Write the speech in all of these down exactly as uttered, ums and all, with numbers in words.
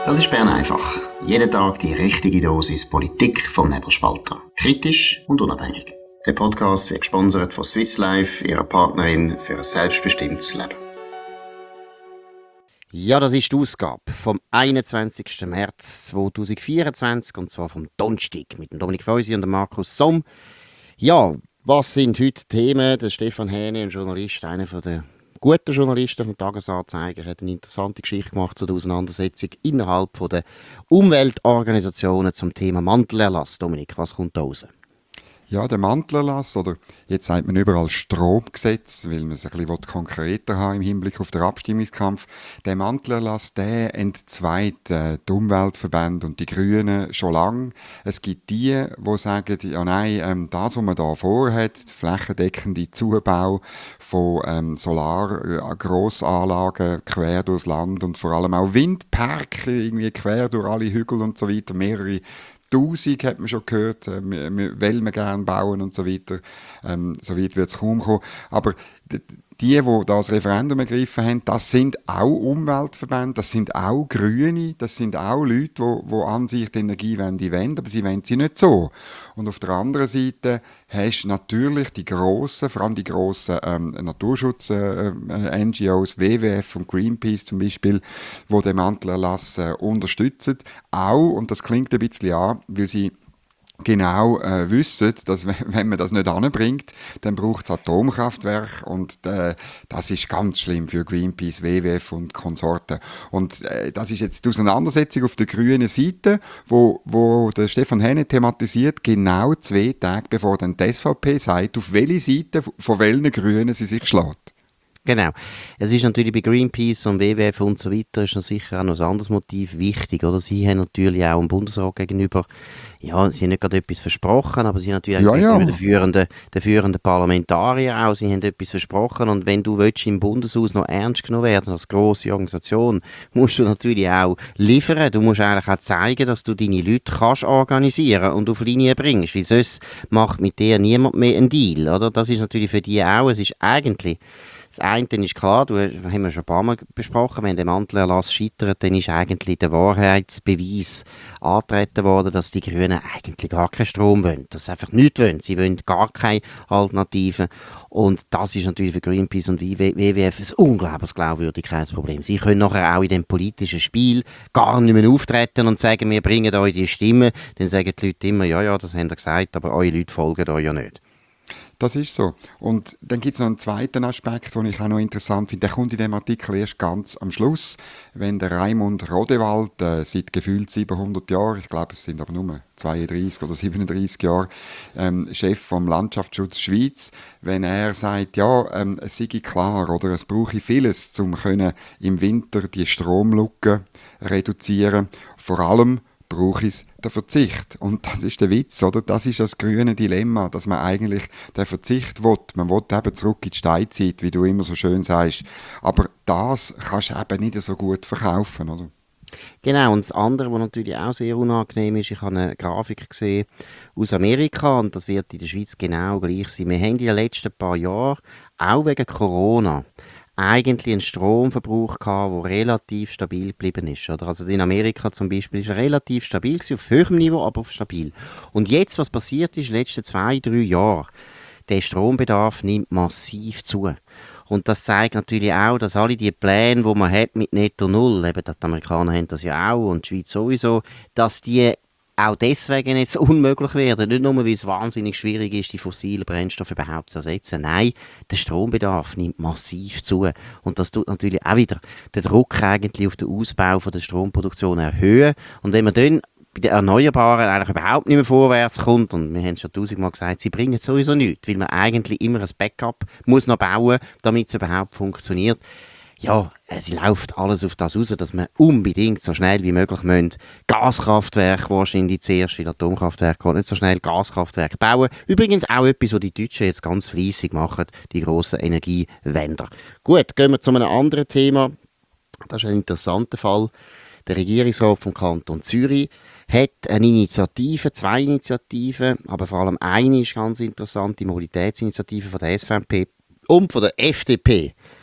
Das ist Bern einfach. Jeden Tag die richtige Dosis Politik vom Nebelspalter. Kritisch und unabhängig. Der Podcast wird gesponsert von Swiss Life, ihrer Partnerin für ein selbstbestimmtes Leben. Ja, das ist die Ausgabe vom einundzwanzigsten März zweitausendvierundzwanzig, und zwar vom Donnerstag mit dem Dominik Feusi und dem Markus Somm. Ja, was sind heute Themen? Der Stefan Hähne, ein Journalist, einer der guten Journalisten vom Tagesanzeiger, hat eine interessante Geschichte gemacht zu der Auseinandersetzung innerhalb der Umweltorganisationen zum Thema Mantelerlass. Dominik, was kommt da raus? Ja, der Mantelerlass, oder jetzt sagt man überall Stromgesetz, weil man es ein bisschen konkreter haben im Hinblick auf den Abstimmungskampf. Der Mantelerlass, der entzweit äh, die Umweltverbände und die Grünen schon lange. Es gibt die, die sagen, ja nein, ähm, das, was man da vorhat, flächendeckende Zubau von ähm, Solar-Grossanlagen quer durchs Land und vor allem auch Windparks irgendwie quer durch alle Hügel und so weiter, mehrere Tausend hat man schon gehört, äh, wir, wir wollen wir gerne bauen und so weiter. Ähm, so weit wird es kaum kommen. Aber die, die, die das Referendum ergriffen haben, das sind auch Umweltverbände, das sind auch Grüne, das sind auch Leute, die, die an sich die Energiewende wollen, aber sie wollen sie nicht so. Und auf der anderen Seite hast du natürlich die grossen, vor allem die grossen ähm, Naturschutz-N G Os, W W F und Greenpeace zum Beispiel, die den Mantelerlass äh, unterstützen. Auch, und das klingt ein bisschen an, weil sie genau äh, wissen, dass wenn man das nicht anbringt, dann braucht es Atomkraftwerke und äh, das ist ganz schlimm für Greenpeace, W W F und Konsorten. Und äh, das ist jetzt die Auseinandersetzung auf der grünen Seite, wo, wo der Stefan Hähne thematisiert, genau zwei Tage bevor dann die S V P sagt, auf welche Seite von welchen Grünen sie sich schlägt. Genau. Es ist natürlich bei Greenpeace und W W F und so weiter ist noch sicher auch noch ein anderes Motiv wichtig, oder? Sie haben natürlich auch dem Bundesrat gegenüber, ja, sie haben nicht gerade etwas versprochen, aber sie haben natürlich auch ja, gegenüber ja. den führenden, den führenden Parlamentarier auch, sie haben etwas versprochen, und wenn du willst, im Bundeshaus noch ernst genommen werden als grosse Organisation, musst du natürlich auch liefern, du musst eigentlich auch zeigen, dass du deine Leute kannst organisieren und auf Linie bringst, weil sonst macht mit dir niemand mehr einen Deal, oder? Das ist natürlich für die auch, es ist eigentlich das eine ist klar, du, haben wir schon ein paar Mal besprochen, wenn der Mantelerlass scheitert, dann ist eigentlich der Wahrheitsbeweis angetreten worden, dass die Grünen eigentlich gar keinen Strom wollen, dass sie einfach nichts wollen. Sie wollen gar keine Alternativen. Und das ist natürlich für Greenpeace und W W F ein unglaubliches Glaubwürdigkeitsproblem. Sie können nachher auch in dem politischen Spiel gar nicht mehr auftreten und sagen, wir bringen euch die Stimme. Dann sagen die Leute immer, ja, ja, das haben wir gesagt, aber eure Leute folgen euch ja nicht. Das ist so. Und dann gibt es noch einen zweiten Aspekt, den ich auch noch interessant finde. Der kommt in dem Artikel erst ganz am Schluss, wenn der Raimund Rodewald äh, seit gefühlt siebenhundert Jahren, ich glaube es sind aber nur zweiunddreißig oder siebenunddreißig Jahre, ähm, Chef vom Landschaftsschutz Schweiz, wenn er sagt, ja, ähm, es sei klar, oder es brauche vieles, um können im Winter die Stromlücke reduzieren, vor allem brauche ich den Verzicht. Und das ist der Witz, oder? Das ist das grüne Dilemma, dass man eigentlich den Verzicht will. Man will eben zurück in die Steinzeit, wie du immer so schön sagst. Aber das kannst du eben nicht so gut verkaufen, oder? Genau, und das andere, was natürlich auch sehr unangenehm ist, ich habe eine Grafik gesehen aus Amerika, und das wird in der Schweiz genau gleich sein. Wir haben in den letzten paar Jahren, auch wegen Corona, eigentlich einen Stromverbrauch gehabt, der relativ stabil geblieben ist. Oder? Also in Amerika zum Beispiel ist er relativ stabil gewesen, auf höherem Niveau, aber auf stabil. Und jetzt, was passiert ist in den letzten zwei, drei Jahren, der Strombedarf nimmt massiv zu. Und das zeigt natürlich auch, dass alle die Pläne, die man hat mit Netto Null, eben die Amerikaner haben das ja auch und die Schweiz sowieso, dass die auch deswegen jetzt unmöglich werden. Nicht nur, weil es wahnsinnig schwierig ist, die fossilen Brennstoffe überhaupt zu ersetzen. Nein, der Strombedarf nimmt massiv zu. Und das tut natürlich auch wieder den Druck eigentlich auf den Ausbau von der Stromproduktion erhöhen. Und wenn man dann bei den Erneuerbaren eigentlich überhaupt nicht mehr vorwärts kommt, und wir haben es schon tausendmal gesagt, sie bringen sowieso nichts, weil man eigentlich immer ein Backup muss noch bauen, damit es überhaupt funktioniert. Ja, es läuft alles auf das raus, dass wir unbedingt so schnell wie möglich müssen Gaskraftwerke wahrscheinlich zuerst, weil Atomkraftwerke kann nicht so schnell Gaskraftwerke bauen. Übrigens auch etwas, was die Deutschen jetzt ganz fleissig machen, die grossen Energiewender. Gut, gehen wir zu einem anderen Thema. Das ist ein interessanter Fall. Der Regierungsrat vom Kanton Zürich hat eine Initiative, zwei Initiativen, aber vor allem eine ist ganz interessant, die Mobilitätsinitiative von der S V P und von der F D P.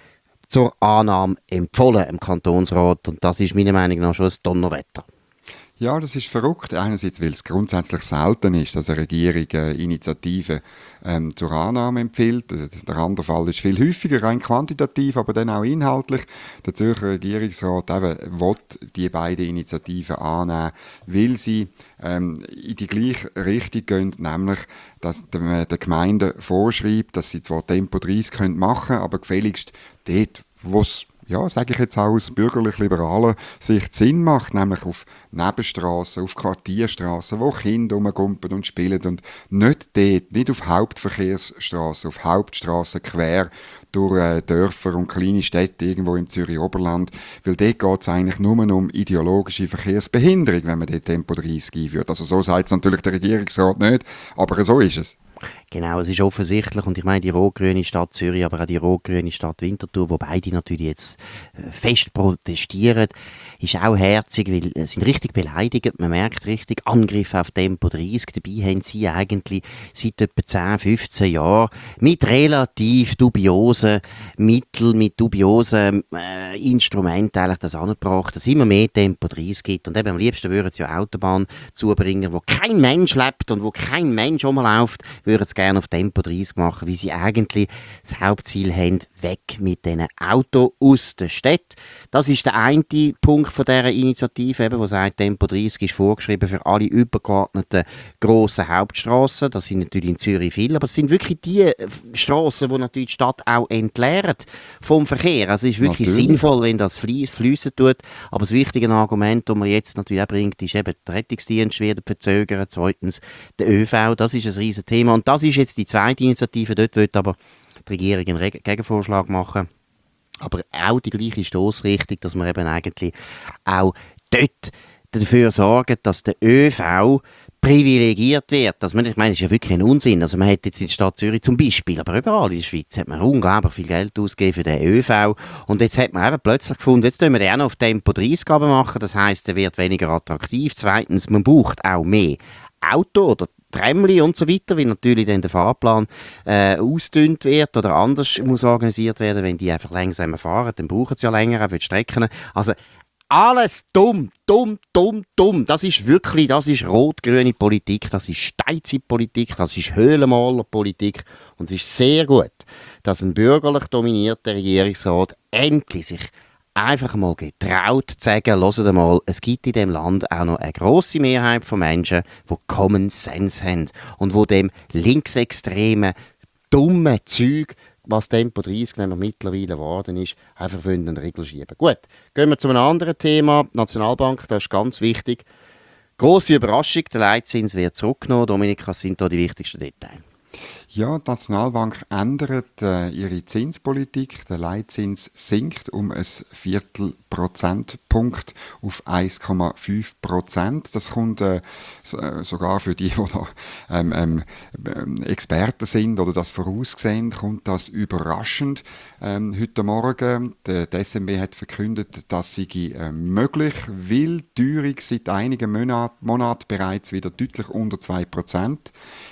zur Annahme empfohlen im Kantonsrat. Und das ist meiner Meinung nach schon ein Donnerwetter. Ja, das ist verrückt. Einerseits, weil es grundsätzlich selten ist, dass eine Regierung äh, Initiativen ähm, zur Annahme empfiehlt. Der andere Fall ist viel häufiger, rein quantitativ, aber dann auch inhaltlich. Der Zürcher Regierungsrat eben will die beiden Initiativen annehmen, weil sie ähm, in die gleiche Richtung gehen, nämlich, dass der, der Gemeinde vorschreibt, dass sie zwar Tempo dreißig machen können, aber gefälligst dort, wo es, ja, sage ich jetzt auch aus bürgerlich-liberaler Sicht Sinn macht, nämlich auf Nebenstrassen, auf Quartierstrassen, wo Kinder rumgumpen und spielen und nicht dort, nicht auf Hauptverkehrsstrassen, auf Hauptstrassen quer durch äh, Dörfer und kleine Städte irgendwo im Zürich-Oberland, weil dort geht es eigentlich nur um ideologische Verkehrsbehinderung, wenn man dort Tempo dreißig einführt. Also so sagt es natürlich der Regierungsrat nicht, aber so ist es. Genau, es ist offensichtlich, und ich meine die rot-grüne Stadt Zürich, aber auch die rot-grüne Stadt Winterthur, wo beide natürlich jetzt fest protestieren, ist auch herzig, weil sie sind richtig beleidigt, man merkt richtig Angriffe auf Tempo dreißig, dabei haben sie eigentlich seit etwa zehn, fünfzehn Jahren mit relativ dubiosen Mitteln, mit dubiosen äh, Instrumenten eigentlich das angebracht, dass es immer mehr Tempo dreißig gibt und eben am liebsten würden sie ja Autobahn zubringen, wo kein Mensch lebt und wo kein Mensch rumläuft, würden es gerne auf Tempo dreißig machen, weil sie eigentlich das Hauptziel haben, weg mit diesen Autos aus der Stadt. Das ist der eine Punkt von dieser Initiative, eben, wo sagt, Tempo dreißig ist vorgeschrieben für alle übergeordneten grossen Hauptstrassen. Das sind natürlich in Zürich viele, aber es sind wirklich die Strassen, die natürlich die Stadt auch entleeren vom Verkehr. Also es ist wirklich natürlich sinnvoll, wenn das fließen tut. Aber das wichtige Argument, das man jetzt natürlich auch bringt, ist eben, der Rettungsdienst wird verzögern. Zweitens der ÖV, das ist ein riesen Thema. Und das ist jetzt die zweite Initiative. Dort wird aber die Regierung einen Reg- Gegenvorschlag machen. Aber auch die gleiche Stossrichtung, dass man eben eigentlich auch dort dafür sorgt, dass der ÖV privilegiert wird. Dass man, ich meine, das ist ja wirklich ein Unsinn. Also man hat jetzt in der Stadt Zürich zum Beispiel, aber überall in der Schweiz hat man unglaublich viel Geld ausgegeben für den ÖV. Und jetzt hat man eben plötzlich gefunden, jetzt tun wir den auch noch auf Tempo dreißig machen. Das heisst, er wird weniger attraktiv. Zweitens, man braucht auch mehr Auto oder Tramli und so weiter, weil natürlich dann der Fahrplan äh, ausgedünnt wird oder anders muss organisiert werden. Wenn die einfach langsamer fahren, dann brauchen sie ja länger auch für die Strecken. Also alles dumm, dumm, dumm, dumm. Das ist wirklich, das ist rot-grüne Politik, das ist Steinzeitpolitik, das ist Höhlenmalerpolitik und es ist sehr gut, dass ein bürgerlich dominierter Regierungsrat endlich sich einfach mal getraut zu sagen, hört mal, es gibt in diesem Land auch noch eine grosse Mehrheit von Menschen, die Common Sense haben und die dem linksextremen, dummen Zeug, was Tempo dreißig nämlich mittlerweile geworden ist, einfach einen Riegel schieben. Gut, gehen wir zu einem anderen Thema. Die Nationalbank, das ist ganz wichtig. Grosse Überraschung, der Leitzins wird zurückgenommen. Dominik, was sind da die wichtigsten Details? Ja, die Nationalbank ändert äh, ihre Zinspolitik. Der Leitzins sinkt um ein Viertel Prozentpunkt auf eins Komma fünf Prozent. Das kommt äh, sogar für die, die da ähm, ähm, Experten sind oder das voraussehen, kommt das überraschend. Ähm, heute Morgen, der D S M B hat verkündet, dass sie äh, möglich, weil die Teuerung seit einigen Monaten Monat bereits wieder deutlich unter zwei Prozent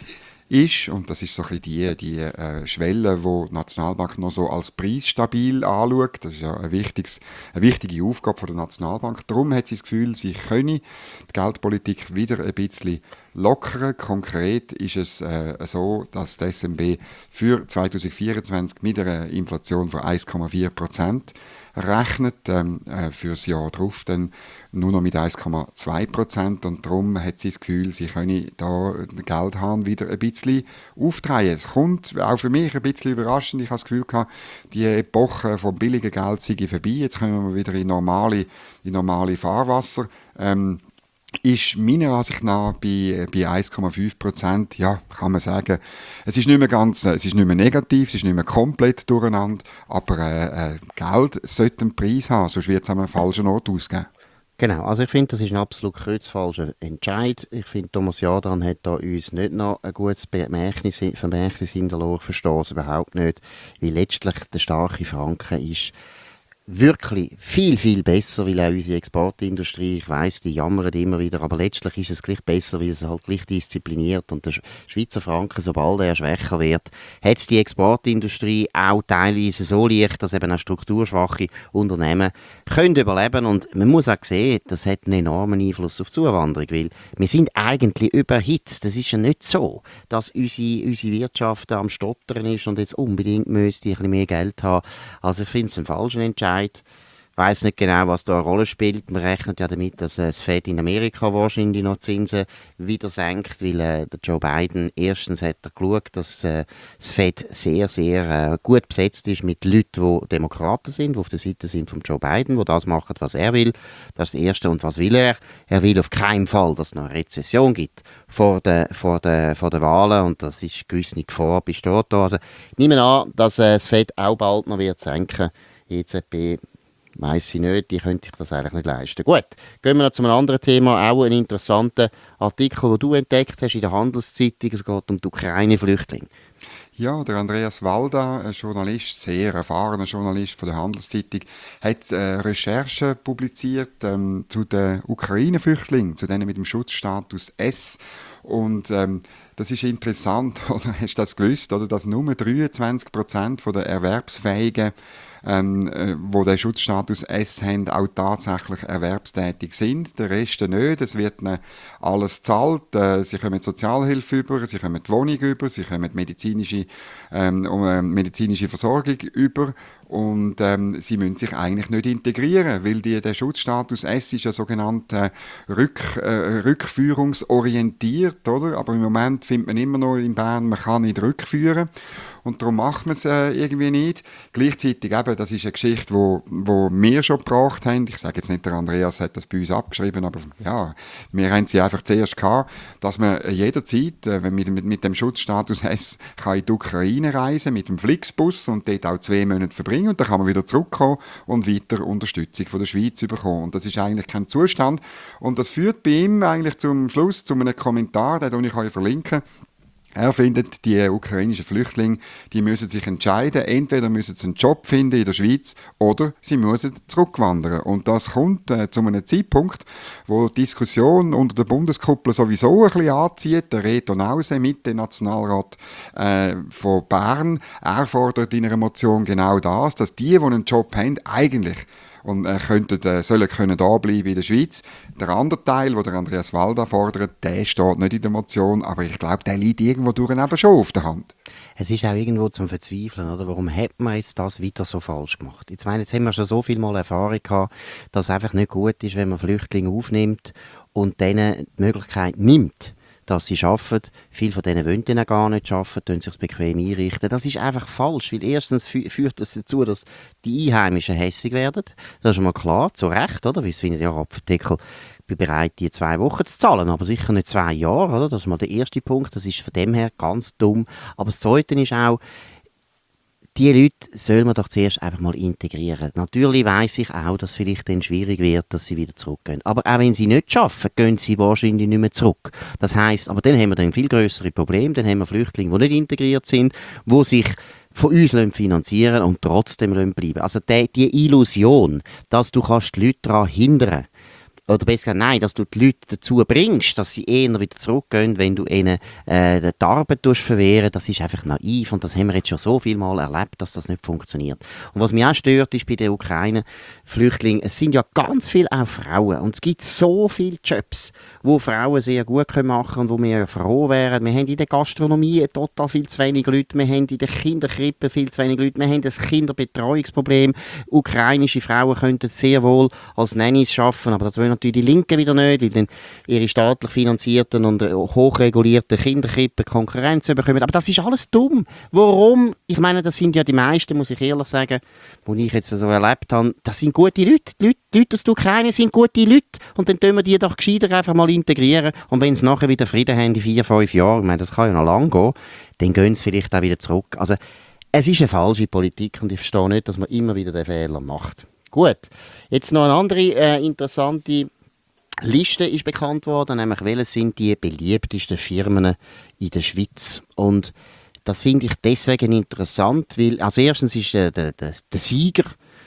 ist, und das ist so ein bisschen die, die äh, Schwelle, die die Nationalbank noch so als preisstabil anschaut. Das ist ja ein wichtiges, eine wichtige Aufgabe von der Nationalbank. Darum hat sie das Gefühl, sie könne die Geldpolitik wieder ein bisschen lockern. Konkret ist es äh, so, dass die S N B für zwanzig vierundzwanzig mit einer Inflation von eins Komma vier Prozent rechnet, ähm, äh, für das Jahr darauf dann nur noch mit eins Komma zwei Prozent, und darum hat sie das Gefühl, sie könne da den Geldhahn wieder ein bisschen aufdrehen. Es kommt auch für mich ein bisschen überraschend. Ich habe das Gefühl gehabt, die Epoche vom billigen Geld sei vorbei. Jetzt kommen wir wieder in normale, in normale Fahrwasser. Ähm, ist meiner Ansicht nach bei, bei eins Komma fünf Prozent, ja, kann man sagen, es ist nicht mehr ganz, es ist nicht mehr negativ, es ist nicht mehr komplett durcheinander, aber äh, äh, Geld sollte einen Preis haben, sonst wird es an einem falschen Ort ausgeben. Genau, also ich finde, das ist ein absolut kreuzfalscher Entscheid. Ich finde, Thomas Jadran hat da uns nicht noch ein gutes Vermächtnis, Vermächtnis hinterlassen, verstehe es überhaupt nicht, weil letztlich der starke Franken ist wirklich viel, viel besser, weil auch unsere Exportindustrie, ich weiss, die jammern immer wieder, aber letztlich ist es gleich besser, weil es halt gleich diszipliniert und der Schweizer Franken, sobald er schwächer wird, hat es die Exportindustrie auch teilweise so leicht, dass eben auch strukturschwache Unternehmen können überleben, und man muss auch sehen, das hat einen enormen Einfluss auf die Zuwanderung, weil wir sind eigentlich überhitzt. Das ist ja nicht so, dass unsere, unsere Wirtschaft am Stottern ist und jetzt unbedingt müsste ein bisschen mehr Geld haben. Also ich finde es ein falscher Entscheid. Ich weiss nicht genau, was da eine Rolle spielt. Man rechnet ja damit, dass äh, das Fed in Amerika wahrscheinlich noch Zinsen wieder senkt, weil äh, der Joe Biden erstens hat er geschaut, dass äh, das Fed sehr, sehr äh, gut besetzt ist mit Leuten, die Demokraten sind, die auf der Seite sind von Joe Biden, die das machen, was er will. Das ist das Erste. Und was will er? Er will auf keinen Fall, dass es noch eine Rezession gibt vor den, vor den, vor den Wahlen, und das ist gewisse Gefahr besteht da. Also ich nehme an, dass äh, das Fed auch bald noch wird senken. E Z B weiss ich nicht, die könnte ich das eigentlich nicht leisten. Gut, gehen wir noch zu einem anderen Thema, auch einen interessanten Artikel, den du entdeckt hast in der Handelszeitung. Es geht um die Ukraine-Flüchtlinge. Ja, der Andreas Walda, ein Journalist, sehr erfahrener Journalist von der Handelszeitung, hat äh, Recherchen publiziert ähm, zu den Ukraine-Flüchtlingen, zu denen mit dem Schutzstatus S. Und ähm, das ist interessant, oder hast du das gewusst, oder, dass nur dreiundzwanzig Prozent der Erwerbsfähigen, ähm, äh, wo den Schutzstatus S haben, auch tatsächlich erwerbstätig sind. Der Rest nicht. Es wird ihnen alles gezahlt. Äh, sie kommen Sozialhilfe über, sie kommen die Wohnung über, sie kommen medizinische, ähm, äh, medizinische Versorgung über. Und ähm, sie müssen sich eigentlich nicht integrieren, weil die, der Schutzstatus S ist ja sogenannt äh, rück, äh, rückführungsorientiert, oder? Aber im Moment findet man immer noch in Bern, man kann nicht rückführen. Und darum macht man es äh, irgendwie nicht. Gleichzeitig eben, das ist eine Geschichte, wo, wo wir schon gebracht haben. Ich sage jetzt nicht, der Andreas hat das bei uns abgeschrieben, aber ja, wir haben sie einfach zuerst gehabt, dass man jederzeit, äh, wenn mit, mit, mit dem Schutzstatus S kann in die Ukraine reisen, mit dem Flixbus und dort auch zwei Monate verbringen, und dann kann man wieder zurückkommen und weiter Unterstützung von der Schweiz bekommen. Und das ist eigentlich kein Zustand. Und das führt bei ihm eigentlich zum Schluss zu einem Kommentar, den ich euch verlinken. Er findet, die ukrainischen Flüchtlinge, die müssen sich entscheiden, entweder müssen sie einen Job finden in der Schweiz oder sie müssen zurückwandern. Und das kommt äh, zu einem Zeitpunkt, wo die Diskussion unter der Bundeskuppel sowieso ein bisschen anzieht. Der Reto Nause, Mitte-Nationalrat äh, von Bern, er fordert in einer Motion genau das, dass die, die einen Job haben, eigentlich und äh, könnten, äh, sollen können da bleiben in der Schweiz. Der andere Teil, den der Andreas Walda fordert, der steht nicht in der Motion, aber ich glaube, der liegt irgendwo durch eben schon auf der Hand. Es ist auch irgendwo zum Verzweifeln, oder? Warum hat man jetzt das wieder so falsch gemacht? Jetzt, meine, jetzt haben wir schon so viel Mal Erfahrung gehabt, dass es einfach nicht gut ist, wenn man Flüchtlinge aufnimmt und denen die Möglichkeit nimmt, dass sie arbeiten. Viele von denen wollen dann gar nicht arbeiten, können sich bequem einrichten. Das ist einfach falsch, weil erstens fü- führt das dazu, dass die Einheimischen hässig werden. Das ist schon mal klar, zu Recht, oder? Weil es findet ja Apotheker, ich bin bereit, die zwei Wochen zu zahlen, aber sicher nicht zwei Jahre, oder? Das ist mal der erste Punkt, das ist von dem her ganz dumm. Aber das Zweite ist auch, die Leute soll man doch zuerst einfach mal integrieren. Natürlich weiss ich auch, dass es vielleicht dann schwierig wird, dass sie wieder zurückgehen. Aber auch wenn sie nicht arbeiten, gehen sie wahrscheinlich nicht mehr zurück. Das heisst, aber dann haben wir dann viel grössere Probleme. Dann haben wir Flüchtlinge, die nicht integriert sind, die sich von uns finanzieren und trotzdem bleiben. Also die, die Illusion, dass du kannst die Leute daran hindern, oder besser gesagt, nein, dass du die Leute dazu bringst, dass sie eher wieder zurückgehen, wenn du ihnen äh, die Arbeit verwehren, das ist einfach naiv, und das haben wir jetzt schon so viel Mal erlebt, dass das nicht funktioniert. Und was mich auch stört, ist bei den Ukraine-Flüchtlingen, es sind ja ganz viele auch Frauen, und es gibt so viele Jobs, wo Frauen sehr gut machen können und wo wir froh wären. Wir haben in der Gastronomie total viel zu wenig Leute, wir haben in der Kinderkrippe viel zu wenig Leute, wir haben ein Kinderbetreuungsproblem. Ukrainische Frauen könnten sehr wohl als Nannies arbeiten, aber das wollen natürlich die Linken wieder nicht, weil dann ihre staatlich finanzierten und hochregulierten Kinderkrippen Konkurrenz bekommen. Aber das ist alles dumm. Warum? Ich meine, das sind ja die meisten, muss ich ehrlich sagen, die ich jetzt so erlebt habe, das sind gute Leute. Die Leute, die Leute aus der Ukraine sind gute Leute. Und dann tun wir die doch gescheiter einfach mal integrieren. Und wenn sie nachher wieder Frieden haben in vier, fünf Jahren, ich meine, das kann ja noch lange gehen, dann gehen sie vielleicht auch wieder zurück. Also, es ist eine falsche Politik, und ich verstehe nicht, dass man immer wieder den Fehler macht. Gut, jetzt noch eine andere äh, interessante Liste ist bekannt worden, nämlich welche sind die beliebtesten Firmen in der Schweiz. Und das finde ich deswegen interessant, weil als erstens ist äh, der, der, der Sieger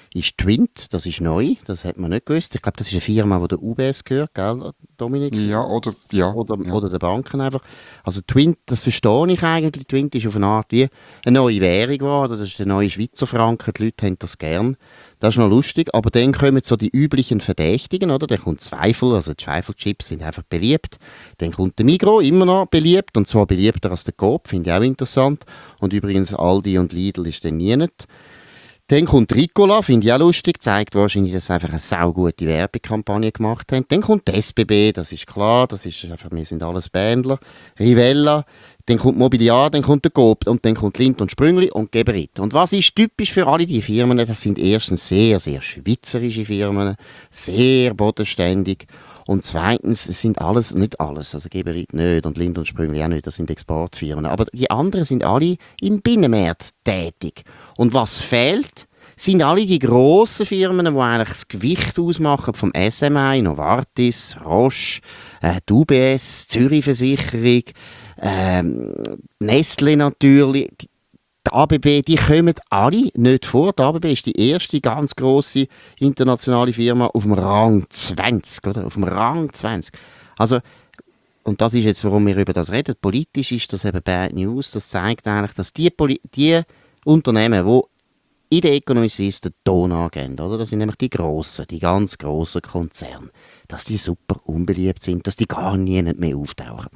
ist Twint, das ist neu, das hat man nicht gewusst. Ich glaube, das ist eine Firma, die der U B S gehört, gell, Dominik? Ja, oder, ja, Oder, ja. oder der Banken einfach. Also Twint, das verstehe ich eigentlich. Twint ist auf eine Art wie eine neue Währung geworden. Das ist der neue Schweizer Franken. Die Leute haben das gern. Das ist noch lustig. Aber dann kommen so die üblichen Verdächtigen, oder? Dann kommt Zweifel, also die Zweifelchips sind einfach beliebt. Dann kommt der Migros, immer noch beliebt. Und zwar beliebter als der Coop, finde ich auch interessant. Und übrigens Aldi und Lidl ist dann nie nicht. Dann kommt Ricola, finde ich auch lustig, zeigt wahrscheinlich, dass sie einfach eine saugute Werbekampagne gemacht haben. Dann kommt S B B, das ist klar, das ist einfach, wir sind alles Bändler. Rivella, dann kommt Mobiliar, dann kommt der Coop und dann kommt Lindt und Sprüngli und Geberit. Und was ist typisch für alle diese Firmen? Das sind erstens sehr, sehr schweizerische Firmen, sehr bodenständig. Und zweitens, es sind alles, nicht alles, also Geberit nicht und Lindt und Sprüngli auch nicht, das sind Exportfirmen. Aber die anderen sind alle im Binnenmarkt tätig. Und was fehlt, sind alle die grossen Firmen, die eigentlich das Gewicht ausmachen vom S M I, Novartis, Roche, äh, die U B S, Zürich Versicherung, ähm, Nestle natürlich. Die, die A B B, die kommen alle nicht vor. Die A B B ist die erste ganz grosse internationale Firma auf dem Rang zwanzig, oder? Auf dem Rang zwanzig. Also, und das ist jetzt, warum wir über das reden. Politisch ist das eben Bad News. Das zeigt eigentlich, dass die, Poli- die Unternehmen, die in der Economy Suisse den Ton angeben, oder? Das sind nämlich die grossen, die ganz grossen Konzerne, dass die super unbeliebt sind, dass die gar nie mehr auftauchen.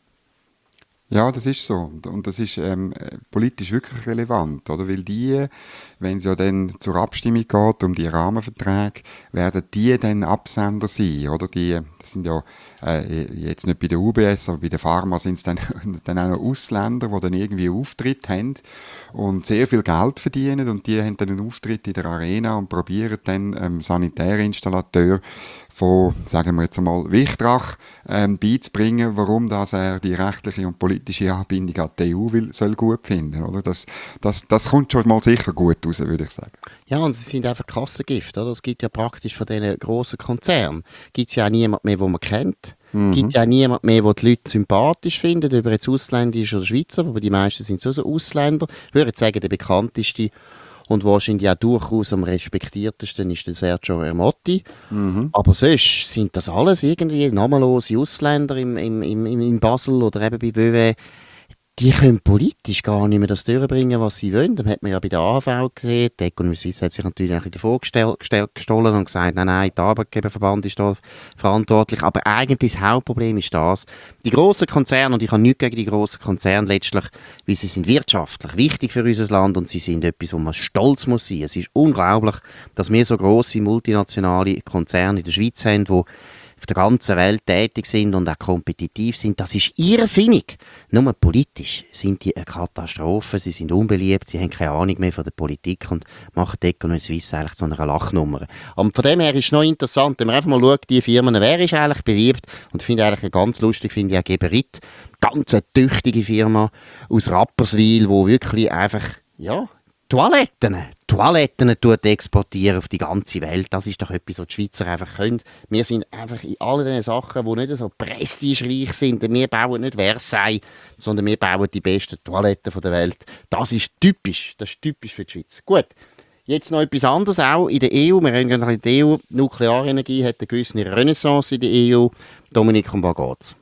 Ja, das ist so. Und und das ist ähm, politisch wirklich relevant, oder? Weil die, wenn es ja dann zur Abstimmung geht um die Rahmenverträge, werden die dann Absender sein, oder? Die, das sind ja äh, jetzt nicht bei der U B S, aber bei den Pharma sind es dann, dann auch noch Ausländer, die dann irgendwie Auftritt haben und sehr viel Geld verdienen und die haben dann einen Auftritt in der Arena und probieren dann ähm, Sanitärinstallateur von, sagen wir jetzt einmal, Wichtrach ähm, beizubringen, warum das er die rechtliche und politische Anbindung an die E U will, soll gut finden. Oder? Das, das, das kommt schon mal sicher gut raus, würde ich sagen. Ja, und sie sind einfach Kassengift, oder? Es gibt ja praktisch von diesen grossen Konzernen, gibt es ja auch niemanden mehr, den man kennt. Es mhm. gibt ja auch niemanden mehr, der die Leute sympathisch findet, ob er jetzt ausländisch oder Schweizer, aber die meisten sind so Ausländer. Ich würde sagen, der bekannteste und wahrscheinlich auch durchaus am respektiertesten ist der Sergio Ermotti. Mhm. Aber sonst sind das alles irgendwie namenlose Ausländer im, im, im, in Basel oder eben bei W W. Die können politisch gar nicht mehr das durchbringen, was sie wollen. Das hat man ja bei der A H V gesehen. Die Economy Suisse hat sich natürlich ein bisschen davor gestohlen und gesagt, nein, nein, der Arbeitgeberverband ist da verantwortlich. Aber eigentlich das Hauptproblem ist das. Die grossen Konzerne, und ich habe nichts gegen die grossen Konzerne letztlich, weil sie sind wirtschaftlich wichtig für unser Land und sie sind etwas, wo man stolz muss sein. Es ist unglaublich, dass wir so grosse multinationale Konzerne in der Schweiz haben, die auf der ganzen Welt tätig sind und auch kompetitiv sind. Das ist irrsinnig. Nur politisch sind die eine Katastrophe, sie sind unbeliebt, sie haben keine Ahnung mehr von der Politik und machen die Economy Suisse eigentlich zu einer Lachnummer. Und von dem her ist es noch interessant, wenn man einfach mal schaut, die Firmen, wer ist eigentlich beliebt, und ich finde eigentlich ganz lustig, finde ich auch Geberit, ganz eine tüchtige Firma aus Rapperswil, wo wirklich einfach, ja, Toiletten, Toiletten tut exportieren auf die ganze Welt. Das ist doch etwas, was die Schweizer einfach können. Wir sind einfach in all diesen Sachen, die nicht so prestigereich sind. Wir bauen nicht Versailles, sondern wir bauen die besten Toiletten der Welt. Das ist typisch, das ist typisch für die Schweiz. Gut, jetzt noch etwas anderes auch in der E U. Wir reden gerade in der E U. Nuklearenergie hat eine gewisse Renaissance in der E U. Dominik, um was geht's?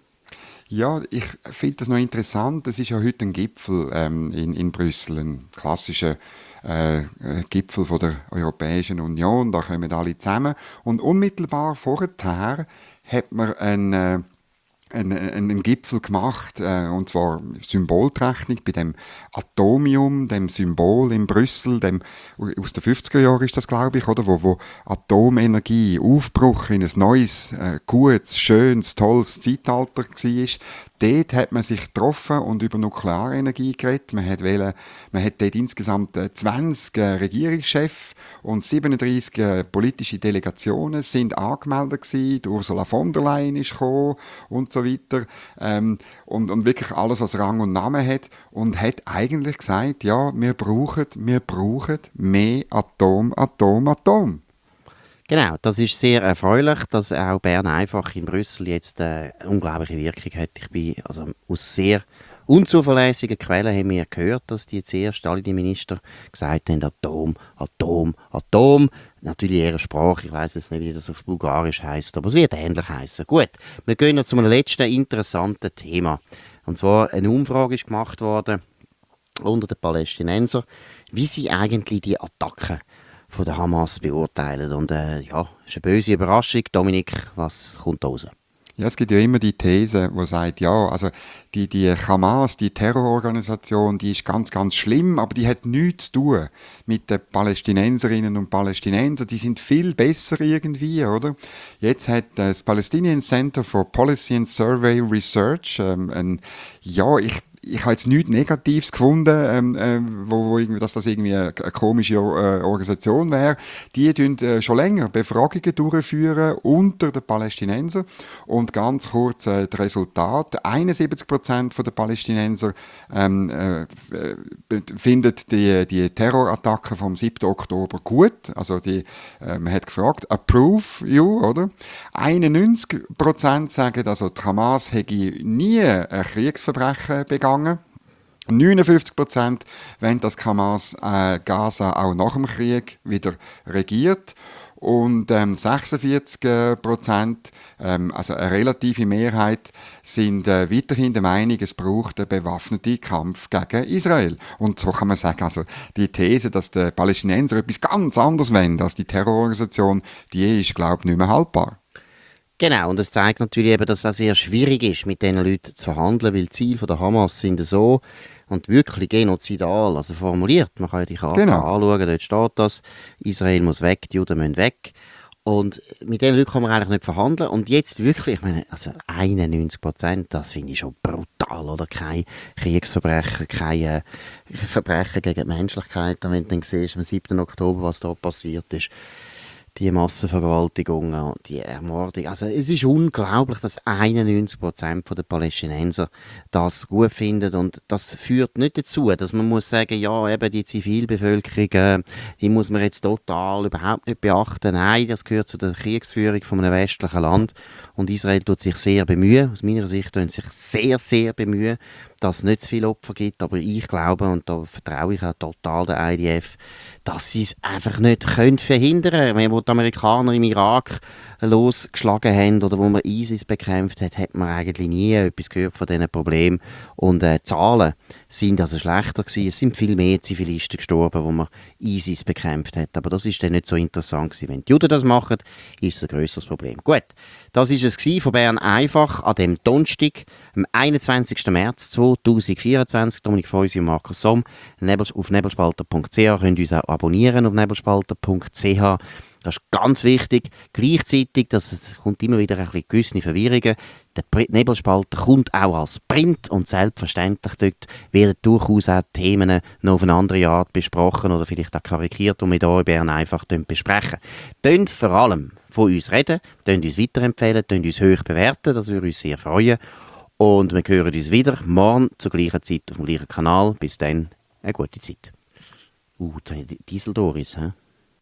Ja, ich finde das noch interessant. Es ist ja heute ein Gipfel ähm, in, in Brüssel, ein klassischer äh, Gipfel von der Europäischen Union. Da kommen alle zusammen. Und unmittelbar vorher hat man ein äh, Einen, einen Gipfel gemacht, äh, und zwar Symboltechnik bei dem Atomium, dem Symbol in Brüssel, dem, aus den fünfziger Jahren ist das, glaube ich, oder, wo, wo Atomenergie, Aufbruch in ein neues, äh, gutes, schönes, tolles Zeitalter war. Dort hat man sich getroffen und über Nuklearenergie geredet. Man hat, wollen, man hat dort insgesamt zwanzig Regierungschefs und siebenunddreissig politische Delegationen sind angemeldet gewesen. Die Ursula von der Leyen ist gekommen und so weiter. Ähm, und, und wirklich alles, was Rang und Namen hat. Und hat eigentlich gesagt, ja, wir brauchen, wir brauchen mehr Atom, Atom, Atom. Genau, das ist sehr erfreulich, dass auch Bern einfach in Brüssel jetzt äh, eine unglaubliche Wirkung hat. Ich bin also aus sehr unzuverlässigen Quellen haben wir gehört, dass die zuerst alle die Minister gesagt haben, Atom, Atom, Atom. Natürlich ihre Sprache, ich weiss jetzt nicht, wie das auf Bulgarisch heisst, aber es wird ähnlich heißen. Gut, wir gehen noch zu einem letzten interessanten Thema. Und zwar eine Umfrage ist gemacht worden unter den Palästinensern, wie sie eigentlich die Attacken von der Hamas beurteilen. Und äh, ja, das ist eine böse Überraschung. Dominik, was kommt da raus? Ja, es gibt ja immer die These, die sagt, ja, also die, die Hamas, die Terrororganisation, die ist ganz, ganz schlimm, aber die hat nichts zu tun mit den Palästinenserinnen und Palästinensern. Die sind viel besser irgendwie, oder? Jetzt hat das Palestinian Center for Policy and Survey Research ähm, ein, ja, ich Ich habe jetzt nichts Negatives gefunden, ähm, äh, wo, wo irgendwie, dass das irgendwie eine, eine komische äh, Organisation wäre. Die tun äh, schon länger Befragungen durchführen unter den Palästinensern. Und ganz kurz äh, das Resultat. einundsiebzig Prozent der Palästinenser ähm, äh, finden die, die Terrorattacken vom siebten Oktober gut. Also die, äh, man hat gefragt, approve you, oder? einundneunzig Prozent sagen, also die Hamas hätte nie ein Kriegsverbrechen begangen. neunundfünfzig Prozent wollen, dass Hamas äh, Gaza auch nach dem Krieg wieder regiert. Und ähm, sechsundvierzig Prozent, ähm, also eine relative Mehrheit, sind äh, weiterhin der Meinung, es braucht einen bewaffneten Kampf gegen Israel. Und so kann man sagen, also die These, dass die Palästinenser etwas ganz anderes wollen als die Terrororganisation, die ist, glaube ich, nicht mehr haltbar. Genau, und es zeigt natürlich eben, dass es auch sehr schwierig ist, mit diesen Leuten zu verhandeln, weil die Ziele der Hamas sind so und wirklich genozidal, also formuliert. Man kann ja die Karte Genau. anschauen, dort steht das, Israel muss weg, die Juden müssen weg. Und mit diesen Leuten kann man eigentlich nicht verhandeln. Und jetzt wirklich, ich meine, also einundneunzig Prozent, das finde ich schon brutal, oder? Kein Kriegsverbrechen, keine Verbrechen gegen die Menschlichkeit. Wenn du dann siehst, am siebten Oktober, was da passiert ist, die Massenvergewaltigungen, die Ermordung. Also es ist unglaublich, dass einundneunzig Prozent der Palästinenser das gut finden, und das führt nicht dazu, dass man muss sagen, ja, eben die Zivilbevölkerung, äh, die muss man jetzt total überhaupt nicht beachten. Nein, das gehört zu der Kriegsführung von einem westlichen Land, und Israel tut sich sehr bemühen, aus meiner Sicht tun sie sich sehr, sehr bemühen, dass es nicht zu viele Opfer gibt, aber ich glaube, und da vertraue ich auch total der I D F, dass sie es einfach nicht können verhindern können. Wo die Amerikaner im Irak losgeschlagen haben oder wo man ISIS bekämpft hat, hat man eigentlich nie etwas gehört von diesen Problemen. Und äh, die Zahlen sind also schlechter gewesen. Es sind viel mehr Zivilisten gestorben, wo man ISIS bekämpft hat. Aber das ist dann nicht so interessant gewesen. Wenn die Juden das machen, ist es ein grösseres Problem. Gut, das war es gewesen von Bern einfach an dem Donnerstag, am einundzwanzigsten März zweitausendvierundzwanzig. Dominik Feusi und Markus Somm auf nebelspalter punkt c h. Könnt uns auch abonnieren auf nebelspalter punkt c h. Das ist ganz wichtig. Gleichzeitig, das kommt immer wieder ein bisschen gewisse Verwirrungen, der Nebelspalter kommt auch als Print, und selbstverständlich dort werden durchaus auch Themen noch auf eine andere Art besprochen oder vielleicht auch karikiert, die wir hier in Bern einfach besprechen. Tönt vor allem von uns reden, tönt uns weiterempfehlen, tönt uns hoch bewerten, das würde uns sehr freuen. Und wir hören uns wieder morgen zur gleichen Zeit auf dem gleichen Kanal. Bis dann, eine gute Zeit. Uh, Diesel Doris, hä?